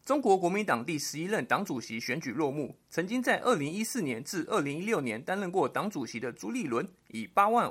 中国国民党第11任党主席选举落幕，曾经在2014年至2016年担任过党主席的朱立伦，以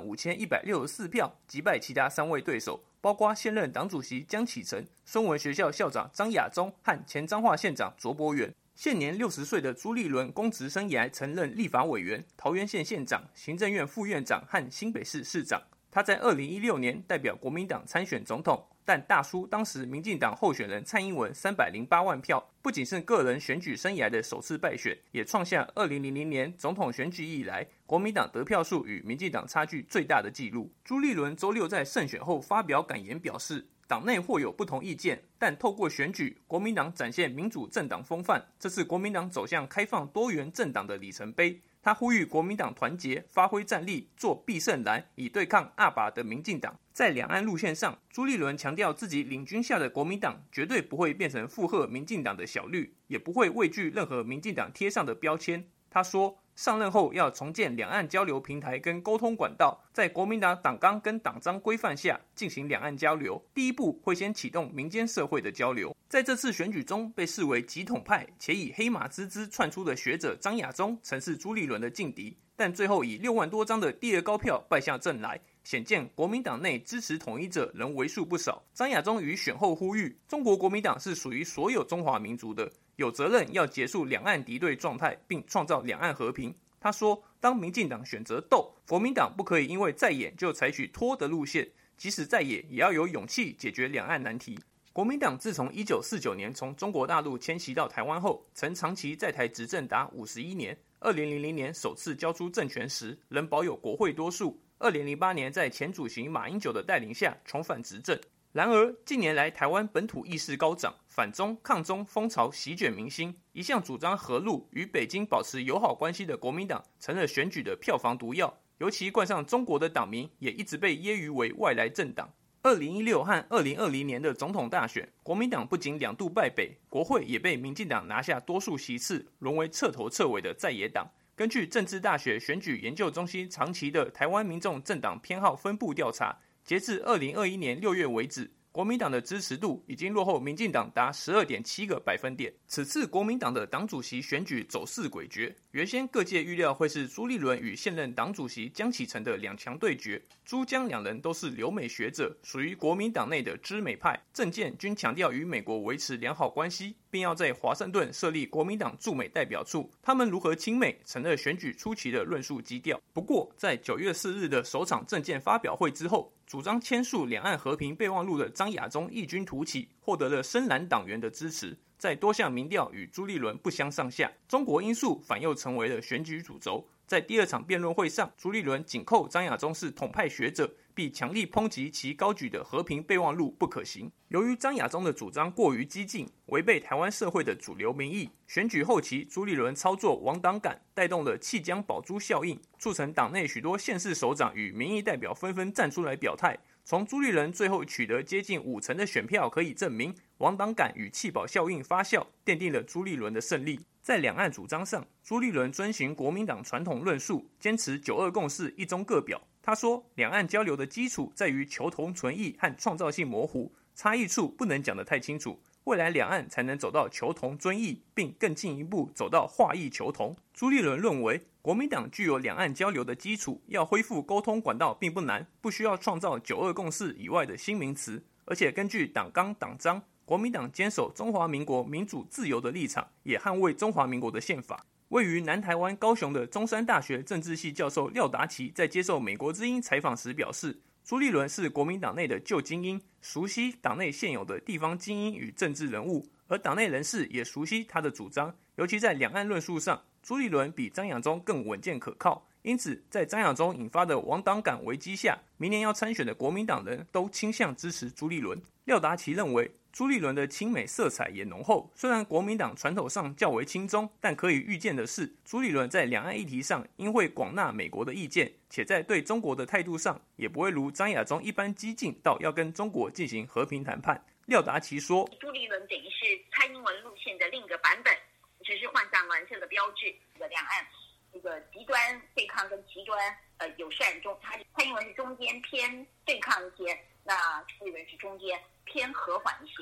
85164票击败其他3位对手，包括现任党主席江启臣、孙文学校校长张亚中和前彰化县长卓博源。现年60岁的朱立伦，公职生涯曾任立法委员、桃园县县长、行政院副院长和新北市市长。他在2016年代表国民党参选总统，但大输当时民进党候选人蔡英文308万票，不仅是个人选举生涯的首次败选，也创下2000年总统选举以来国民党得票数与民进党差距最大的纪录。朱立伦周六在胜选后发表感言表示，党内或有不同意见，但透过选举，国民党展现民主政党风范，这是国民党走向开放多元政党的里程碑。他呼吁国民党团结，发挥战力，做必胜蓝，以对抗阿拔的民进党。在两岸路线上，朱立伦强调自己领军下的国民党绝对不会变成附和民进党的小绿，也不会畏惧任何民进党贴上的标签。他说，上任后要重建两岸交流平台跟沟通管道，在国民党党纲跟党章规范下进行两岸交流。第一步会先启动民间社会的交流。在这次选举中，被视为极统派且以黑马之姿窜出的学者张亚中曾是朱立伦的劲敌，但最后以6万多张的第二高票败下阵来，显见国民党内支持统一者仍为数不少。张亚中于选后呼吁，中国国民党是属于所有中华民族的，有责任要结束两岸敌对状态，并创造两岸和平。他说，当民进党选择斗，国民党不可以因为在野就采取拖的路线，即使在野也要有勇气解决两岸难题。国民党自从1949年从中国大陆迁徙到台湾后，曾长期在台执政达51年。2000年首次交出政权时，仍保有国会多数。2008年在前主席马英九的带领下重返执政。然而，近年来台湾本土意识高涨，反中抗中风潮席卷民心，一向主张和陆与北京保持友好关系的国民党，成了选举的票房毒药。尤其冠上中国的党名，也一直被揶揄为外来政党。2016和2020年的总统大选，国民党不仅2度败北，国会也被民进党拿下多数席次，沦为彻头彻尾的在野党。根据政治大学选举研究中心长期的台湾民众政党偏好分布调查，截至2021年6月为止，国民党的支持度已经落后民进党达12.7个百分点。此次国民党的党主席选举走势诡谲，原先各界预料会是朱立伦与现任党主席江启臣的两强对决。朱江两人都是留美学者，属于国民党内的知美派，政见均强调与美国维持良好关系，并要在华盛顿设立国民党驻美代表处。他们如何亲美，成了选举初期的论述基调。不过，在9月4日的首场政见发表会之后，主张签署两岸和平备忘录的张亚中异军突起，获得了深蓝党员的支持，在多项民调与朱立伦不相上下。中国因素反又成为了选举主轴。在第2场辩论会上，朱立伦紧扣张亚中是统派学者，并强力抨击其高举的和平备忘录不可行。由于张亚中的主张过于激进，违背台湾社会的主流民意，选举后期朱立伦操作亡党感，带动了弃江保朱效应，促成党内许多县市首长与民意代表纷纷站出来表态。从朱立伦最后取得接近50%的选票可以证明，亡党感与弃保效应发酵，奠定了朱立伦的胜利。在两岸主张上，朱立伦遵循国民党传统论述，坚持9·2共识一中各表。他说，两岸交流的基础在于求同存异和创造性模糊，差异处不能讲得太清楚，未来两岸才能走到求同尊异，并更进一步走到化异求同。朱立伦认为，国民党具有两岸交流的基础，要恢复沟通管道并不难，不需要创造9·2共识以外的新名词。而且根据党纲党章，国民党坚守中华民国民主自由的立场，也捍卫中华民国的宪法。位于南台湾高雄的中山大学政治系教授廖达奇在接受美国之音采访时表示，朱立伦是国民党内的旧精英，熟悉党内现有的地方精英与政治人物，而党内人士也熟悉他的主张，尤其在两岸论述上，朱立伦比张亚中更稳健可靠。因此，在张亚中引发的亡党感危机下，明年要参选的国民党人都倾向支持朱立伦。廖达奇认为，朱立伦的亲美色彩也浓厚，虽然国民党传统上较为亲中，但可以预见的是，朱立伦在两岸议题上应会广纳美国的意见，且在对中国的态度上也不会如张亚中一般激进到要跟中国进行和平谈判。廖达奇说， 朱立伦等于是蔡英文路线的另一个版本，只是换上蓝色的标志。两岸这个极端对抗跟极端友善中，蔡英文是中间偏对抗一些，那朱立伦是中间偏和缓一些。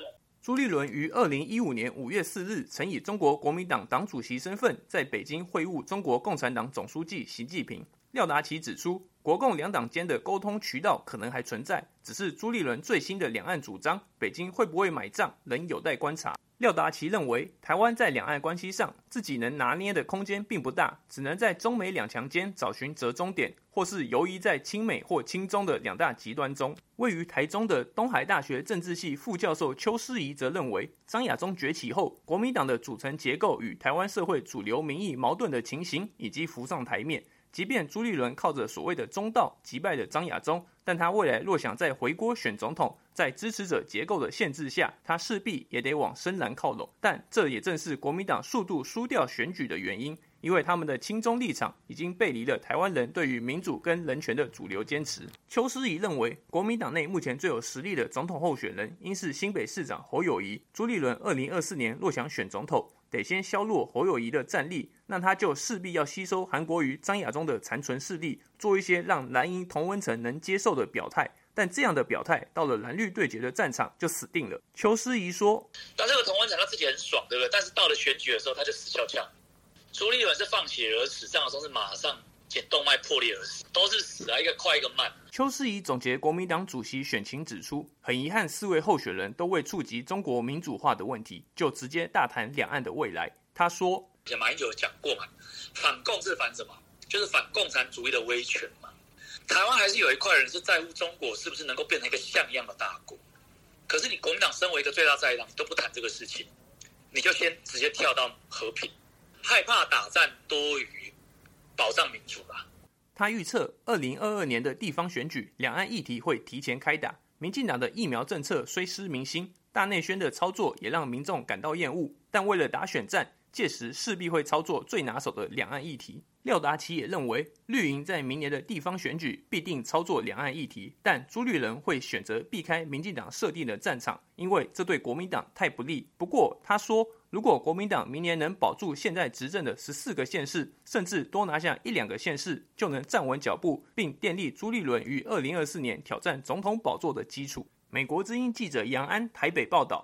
朱立伦于2015年5月4日曾以中国国民党党主席身份在北京会晤中国共产党总书记习近平。廖达奇指出，国共两党间的沟通渠道可能还存在，只是朱立伦最新的两岸主张，北京会不会买账，仍有待观察。廖达奇认为，台湾在两岸关系上自己能拿捏的空间并不大，只能在中美两强间找寻折中点，或是游移在亲美或亲中的两大极端中。位于台中的东海大学政治系副教授邱诗怡则认为，张亚中崛起后，国民党的组成结构与台湾社会主流民意矛盾的情形已经浮上台面。即便朱立伦靠着所谓的中道击败了张亚中，但他未来若想再回国选总统，在支持者结构的限制下，他势必也得往深蓝靠拢。但这也正是国民党数度输掉选举的原因，因为他们的亲中立场已经背离了台湾人对于民主跟人权的主流坚持。邱诗怡认为，国民党内目前最有实力的总统候选人应是新北市长侯友宜。朱立伦2024年若想选总统，得先削弱侯友宜的战力，那他就势必要吸收韩国瑜、张亚中的残存势力，做一些让蓝营同温层能接受的表态。但这样的表态到了蓝绿对决的战场就死定了。邱诗怡说：“ 那这个同温层他自己很爽，对不对？但是到了选举的时候，他就死翘翘。朱立伦是放血而死，张亚中是马上剪动脉破裂而死，都是死啊，一个快一个慢。” 邱诗怡总结国民党主席选情指出，很遗憾4位候选人都未触及中国民主化的问题，就直接大谈两岸的未来。他说：“ 马英九有讲过嘛，反共是反什么？就是反共产主义的威权嘛。台湾还是有一块人是在乎中国是不是能够变成一个像样的大国。可是你国民党身为一个最大在野党，你都不谈这个事情，你就先直接跳到和平，害怕打战多于保障民主吧。” 他预测2022年的地方选举，两岸议题会提前开打。民进党的疫苗政策虽失民心，大内宣的操作也让民众感到厌恶。但为了打选战，届时势必会操作最拿手的两岸议题。廖达奇也认为，绿营在明年的地方选举必定操作两岸议题，但朱立伦会选择避开民进党设定的战场，因为这对国民党太不利。不过他说，如果国民党明年能保住现在执政的14个县市，甚至多拿下1-2个县市，就能站稳脚步，并奠定朱立伦于2024年挑战总统宝座的基础。美国之音记者杨安台北报道。